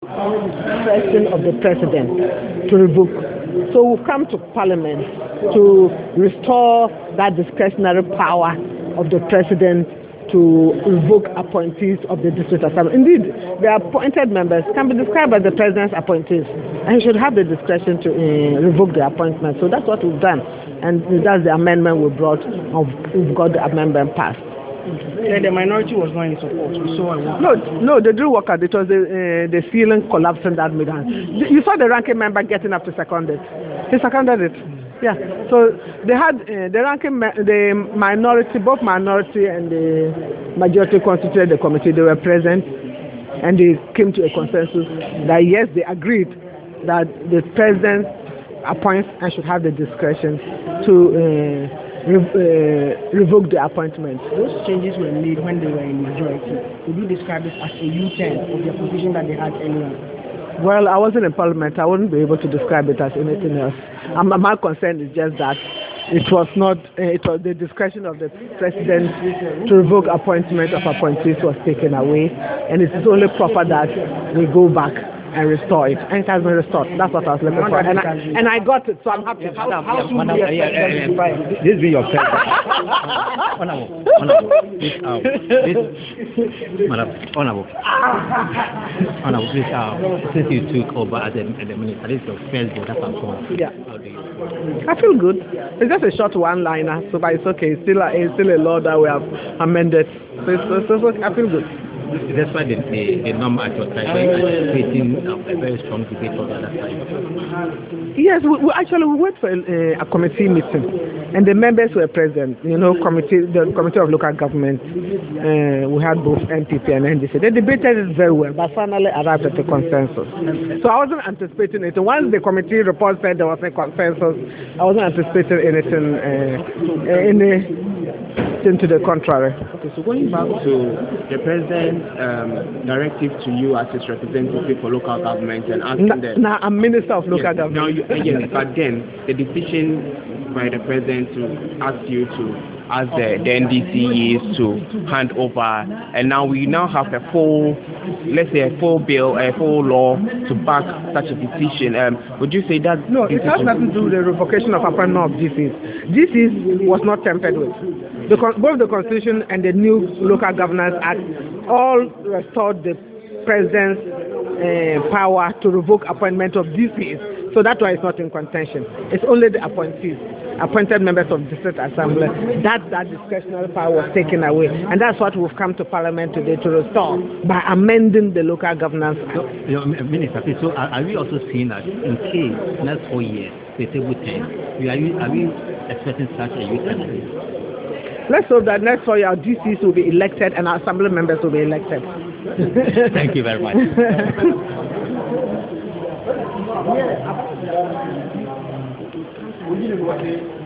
discretion of the president to revoke. So we've come to Parliament to restore that discretionary power of the president to revoke appointees of the district assembly. Indeed, the appointed members can be described as the president's appointees, and he should have the discretion to revoke the appointment. So that's what we've done, and that's the amendment we brought. We've got the amendment passed. Yeah, the minority was not in support. We saw No, they didn't work out. It was the ceiling collapsing that made it. You saw the ranking member getting up to second it. He seconded it. Yeah. So they had the minority, both minority and the majority constituted the committee. They were present, and they came to a consensus that yes, they agreed that the president appoints and should have the discretion to revoke the appointment. Those changes were made when they were in majority. Would you describe this as a U-turn of the position that they had earlier? Well, I wasn't in Parliament. I wouldn't be able to describe it as anything else. My concern is just that it was the discretion of the president to revoke appointment of appointees was taken away, and it is only proper that we go back and restore it, and it has been restored. That's what I was looking for, and I got it, so I'm happy. How soon do you expect this be your president? Honorable, please, since you took over as the minister, this is your first day. That's how Yeah. How do you? I feel good. It's just a short one-liner, so but it's okay. It's still a law that we have amended. So I feel good. That's why the number at your side, anticipating a very strong debate on the other side. Yes, we went for a committee meeting, and the members were present. You know, the committee of local government. We had both NPP and NDC. They debated it very well, but finally arrived at a consensus. So I wasn't anticipating it. Once the committee report said there was a consensus, I wasn't anticipating anything to the contrary. Okay, so going back to the president's directive to you as his representative for local government and asking them... Now I'm Minister of Local Government. Now yes, but then the decision by the president to ask you to ask the NDCEs to hand over, and now we have a full bill, a full law to back such a decision. Would you say that... No, it has nothing to do with the revocation of appointment of GCs. GCs was not tampered with. Both the Constitution and the new Local Governance Act all restored the president's power to revoke appointment of DCs. So that's why it's not in contention. It's only the appointed members of the district assembly that discretionary power was taken away. And that's what we've come to Parliament today to restore by amending the Local Governance Act. Minister, so are we also seeing that in case next 4 years, they table 10, are we expecting such a U-turn? Let's hope that next 4 years our DCs will be elected and our assembly members will be elected. Thank you very much.